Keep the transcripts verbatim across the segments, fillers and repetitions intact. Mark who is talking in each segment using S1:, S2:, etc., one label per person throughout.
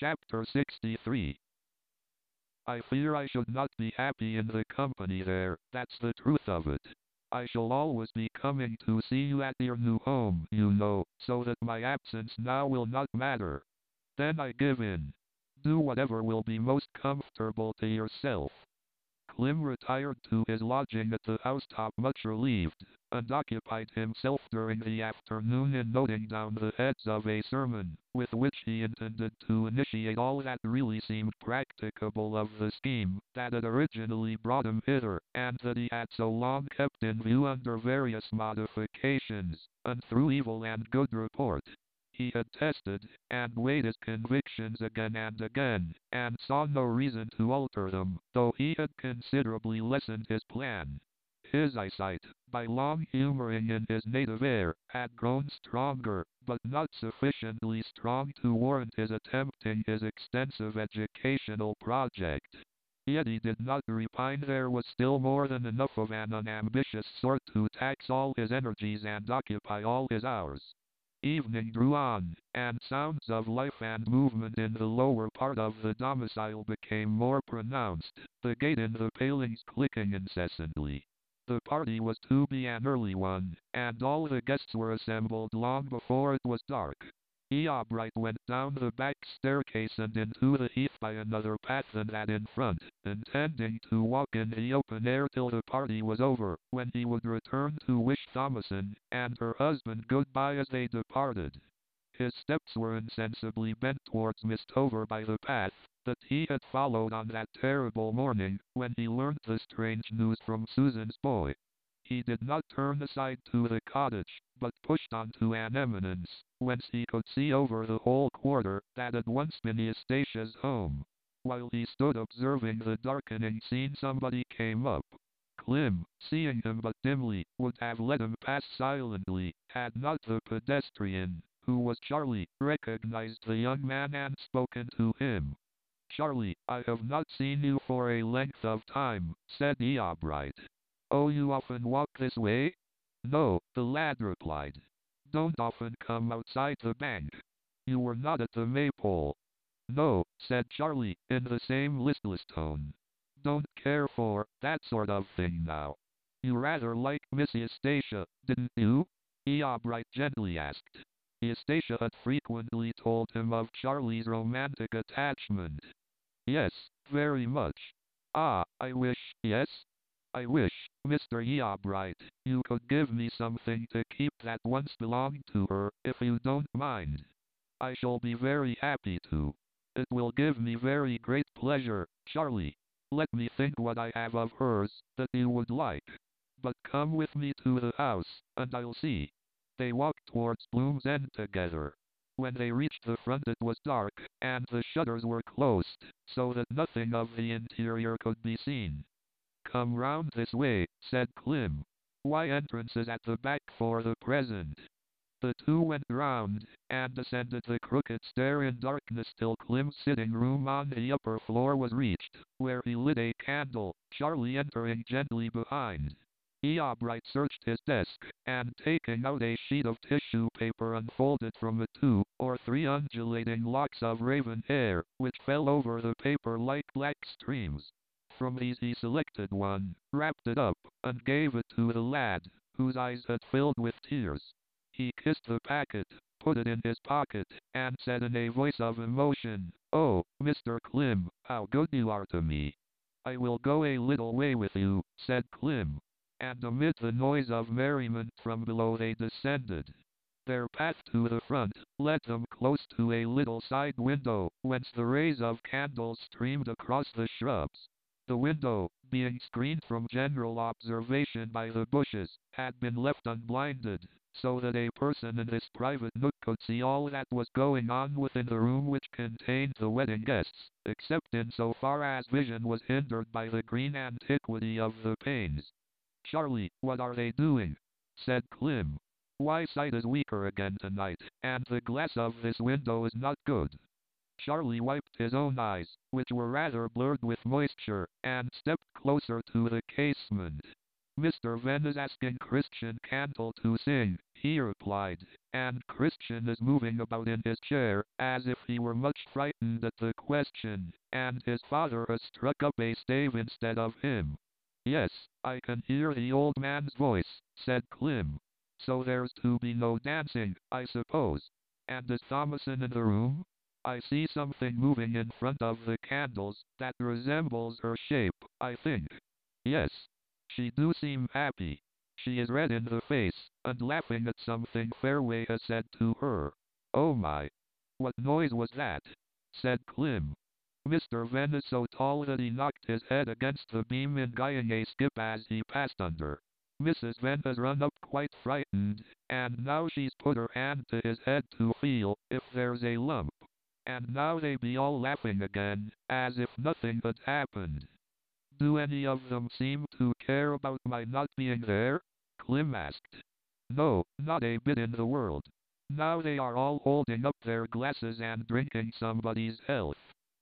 S1: Chapter sixty-three. I fear I should not be happy in the company there, that's the truth of it. I shall always be coming to see you at your new home, you know, so that my absence now will not matter. Then I give in. Do whatever will be most comfortable to yourself. Klim retired to his lodging at the housetop much relieved, and occupied himself during the afternoon in noting down the heads of a sermon, with which he intended to initiate all that really seemed practicable of the scheme that had originally brought him hither, and that he had so long kept in view under various modifications, and through evil and good report. He had tested and weighed his convictions again and again, and saw no reason to alter them, though he had considerably lessened his plan. His eyesight, by long humoring in his native air, had grown stronger, but not sufficiently strong to warrant his attempting his extensive educational project. Yet he did not repine. There was still more than enough of an unambitious sort to tax all his energies and occupy all his hours. Evening drew on, and sounds of life and movement in the lower part of the domicile became more pronounced, the gate in the palings clicking incessantly. The party was to be an early one, and all the guests were assembled long before it was dark. Eobright went down the back staircase and into the heath by another path than that in front, intending to walk in the open air till the party was over, when he would return to wish Thomasin and her husband good-bye as they departed. His steps were insensibly bent towards Mistover by the path that he had followed on that terrible morning, when he learnt the strange news from Susan's boy. He did not turn aside to the cottage, but pushed on to an eminence, whence he could see over the whole quarter that had once been Eustatia's home. While he stood observing the darkening scene, somebody came up. Klim, seeing him but dimly, would have let him pass silently, had not the pedestrian, who was Charlie, recognized the young man and spoken to him. "Charlie, I have not seen you for a length of time," said Eobright. "Oh, you often walk this way?" "No," the lad replied. "Don't often come outside the bank. You were not at the Maypole?" "No," said Charlie, in the same listless tone. "Don't care for that sort of thing now." "You rather liked Miss Eustacia, didn't you?" Eobright gently asked. Eustacia had frequently told him of Charlie's romantic attachment. "Yes, very much." "Ah, I wish, yes? I wish, Mister Eobright, you could give me something to keep that once belonged to her, if you don't mind." "I shall be very happy to. It will give me very great pleasure, Charlie. Let me think what I have of hers that you would like. But come with me to the house, and I'll see." They walked towards Bloom's End together. When they reached the front it was dark, and the shutters were closed, so that nothing of the interior could be seen. "Come round this way," said Klim. "Why, entrance is at the back for the present." The two went round, and ascended the crooked stair in darkness till Klim's sitting room on the upper floor was reached, where he lit a candle, Charlie entering gently behind. Eobright searched his desk, and taking out a sheet of tissue paper unfolded from it two or three undulating locks of raven hair, which fell over the paper like black streams. From these he selected one, wrapped it up, and gave it to the lad, whose eyes had filled with tears. He kissed the packet, put it in his pocket, and said in a voice of emotion, "Oh, Mister Klim, how good you are to me." "I will go a little way with you," said Klim. And amid the noise of merriment from below they descended. Their path to the front led them close to a little side window, whence the rays of candles streamed across the shrubs. The window, being screened from general observation by the bushes, had been left unblinded, so that a person in this private nook could see all that was going on within the room which contained the wedding guests, except in so far as vision was hindered by the green antiquity of the panes. "Charlie, what are they doing?" said Klim. "Why, sight is weaker again tonight, and the glass of this window is not good." Charlie wiped his own eyes, which were rather blurred with moisture, and stepped closer to the casement. "Mister Venn is asking Christian Candle to sing," he replied. and Christian is moving about in his chair, as if he were much frightened at the question, and his father has struck up a stave instead of him. Yes, I can hear the old man's voice, said Clem. So there's to be no dancing, I suppose. And is Thomasin in the room? I see something moving in front of the candles, that resembles her shape, I think. Yes. She do seem happy. She is red in the face, and laughing at something Fairway has said to her. Oh my! What noise was that? Said Clem. Mister Venn is so tall that he knocked his head against the beam in guying a skip as he passed under. Missus Venn has run up quite frightened, and now she's put her hand to his head to feel if there's a lump. And now they be all laughing again, as if nothing had happened. Do any of them seem to care about my not being there? Clem asked. No, not a bit in the world. Now they are all holding up their glasses and drinking somebody's health.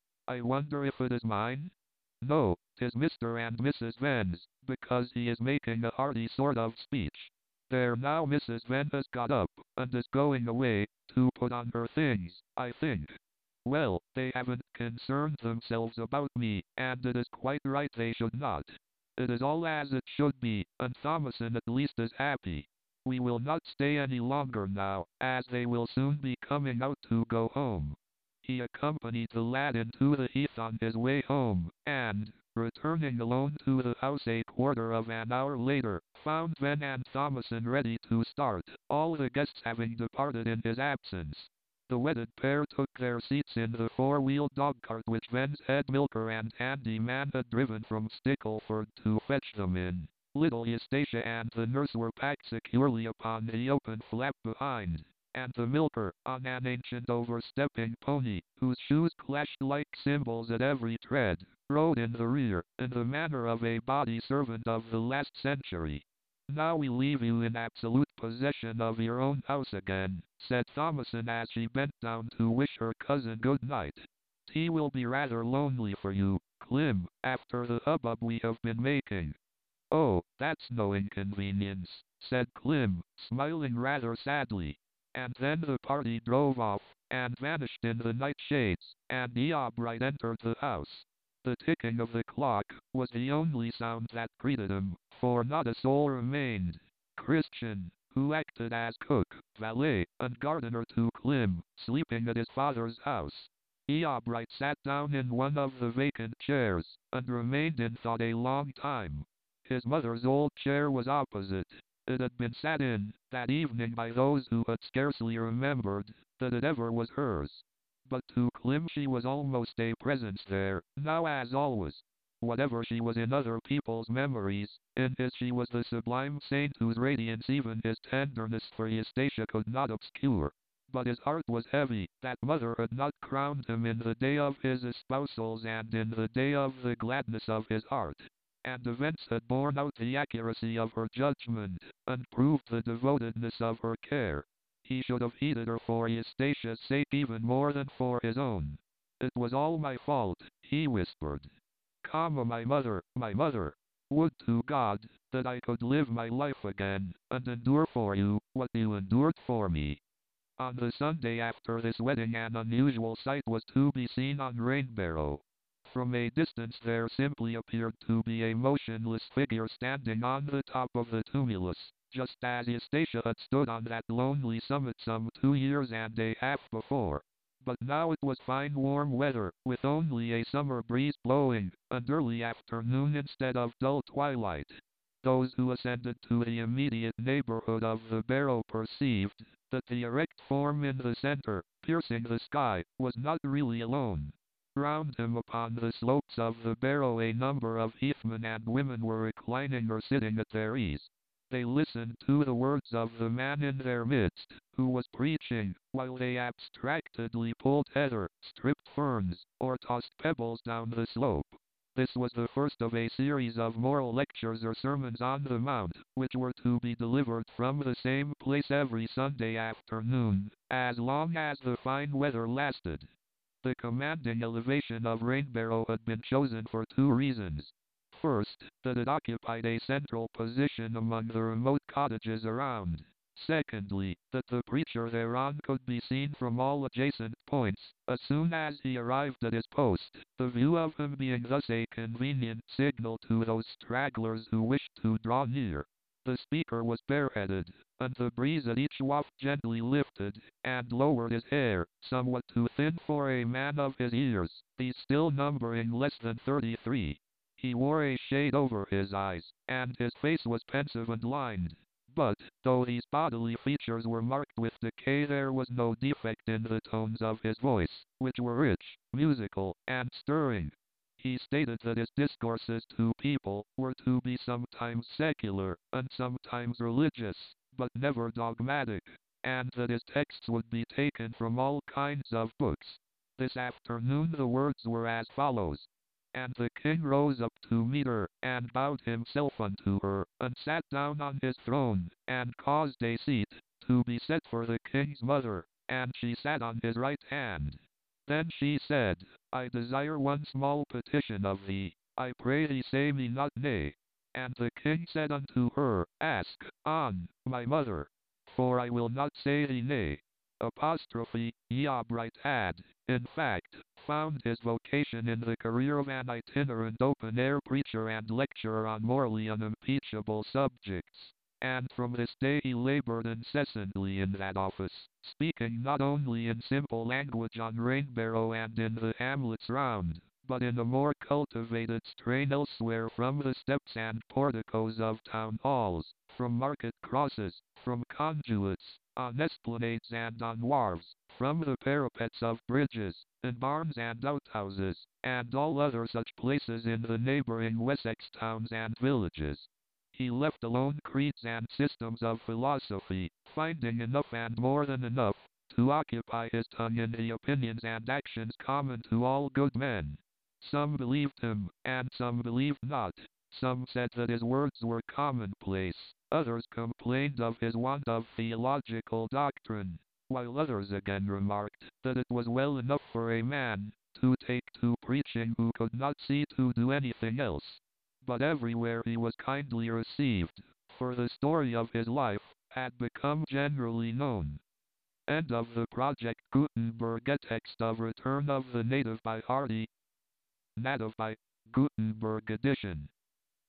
S1: I wonder if it is mine? No, 'tis Mister and Missus Venn's, because he is making a hearty sort of speech. There now Missus Venn has got up, and is going away, to put on her things, I think. Well, they haven't concerned themselves about me, and it is quite right they should not. It is all as it should be, and Thomasin at least is happy. We will not stay any longer now, as they will soon be coming out to go home. He accompanied the lad into the heath on his way home, and, returning alone to the house a quarter of an hour later, found Venn and Thomasin ready to start, all the guests having departed in his absence. The wedded pair took their seats in the four-wheeled dog-cart which Venn's head milker and handy man had driven from Stickleford to fetch them in. Little Eustacia and the nurse were packed securely upon the open flap behind, and the milker, on an ancient overstepping pony, whose shoes clashed like cymbals at every tread, rode in the rear, in the manner of a body servant of the last century. Now we leave you in absolute possession of your own house again, said Thomasin as she bent down to wish her cousin good night. Tea will be rather lonely for you, Clem, after the hubbub we have been making. Oh, that's no inconvenience, said Clem, smiling rather sadly. And then the party drove off, and vanished in the night shades, and Eobryte entered the house. The ticking of the clock was the only sound that greeted him, for not a soul remained. Christian, who acted as cook, valet, and gardener to Clem, sleeping at his father's house. Eobryte sat down in one of the vacant chairs, and remained in thought a long time. His mother's old chair was opposite. It had been sat in, that evening, by those who had scarcely remembered that it ever was hers. But to Clem she was almost a presence there, now as always. Whatever she was in other people's memories, in his she was the sublime saint whose radiance even his tenderness for Eustacia could not obscure. But his heart was heavy, that mother had not crowned him in the day of his espousals and in the day of the gladness of his heart. And events had borne out the accuracy of her judgment, and proved the devotedness of her care. He should have heeded her for Eustacia's sake even more than for his own. It was all my fault, he whispered. Comma, my mother, my mother. Would to God that I could live my life again, and endure for you what you endured for me. On the Sunday after this wedding an unusual sight was to be seen on Rainbarrow. From a distance there simply appeared to be a motionless figure standing on the top of the tumulus, just as Eustacia had stood on that lonely summit some two years and a half before. But now it was fine warm weather, with only a summer breeze blowing, and early afternoon instead of dull twilight. Those who ascended to the immediate neighborhood of the barrow perceived that the erect form in the center, piercing the sky, was not really alone. Round him upon the slopes of the barrow a number of heathmen and women were reclining or sitting at their ease. They listened to the words of the man in their midst, who was preaching, while they abstractedly pulled heather, stripped ferns, or tossed pebbles down the slope. This was the first of a series of moral lectures or sermons on the Mount, which were to be delivered from the same place every Sunday afternoon, as long as the fine weather lasted. The commanding elevation of Rainbarrow had been chosen for two reasons. First, that it occupied a central position among the remote cottages around. Secondly, that the preacher thereon could be seen from all adjacent points, as soon as he arrived at his post, the view of him being thus a convenient signal to those stragglers who wished to draw near. The speaker was bareheaded, and the breeze at each waft gently lifted and lowered his hair, somewhat too thin for a man of his years, these still numbering less than thirty-three. He wore a shade over his eyes, and his face was pensive and lined. But, though these bodily features were marked with decay, there was no defect in the tones of his voice, which were rich, musical, and stirring. He stated that his discourses to people were to be sometimes secular, and sometimes religious, but never dogmatic, and that his texts would be taken from all kinds of books. This afternoon the words were as follows. And the king rose up to meet her, and bowed himself unto her, and sat down on his throne, and caused a seat to be set for the king's mother, and she sat on his right hand. Then she said, I desire one small petition of thee, I pray thee say me not nay. And the king said unto her, Ask on, my mother, for I will not say thee nay. Apostrophe, Eobright had, in fact, found his vocation in the career of an itinerant open-air preacher and lecturer on morally unimpeachable subjects, and from this day he labored incessantly in that office, speaking not only in simple language on Rainbarrow and in the hamlets round, but in a more cultivated strain elsewhere from the steps and porticos of town halls, from market crosses, from conduits, on esplanades and on wharves, from the parapets of bridges, in barns and outhouses, and all other such places in the neighboring Wessex towns and villages. He left alone creeds and systems of philosophy, finding enough and more than enough to occupy his tongue in the opinions and actions common to all good men. Some believed him, and some believed not. Some said that his words were commonplace, others complained of his want of theological doctrine, while others again remarked that it was well enough for a man to take to preaching who could not see to do anything else. But everywhere he was kindly received, for the story of his life had become generally known. End of the Project Gutenberg, a text of Return of the Native by Hardy. Native by Gutenberg edition.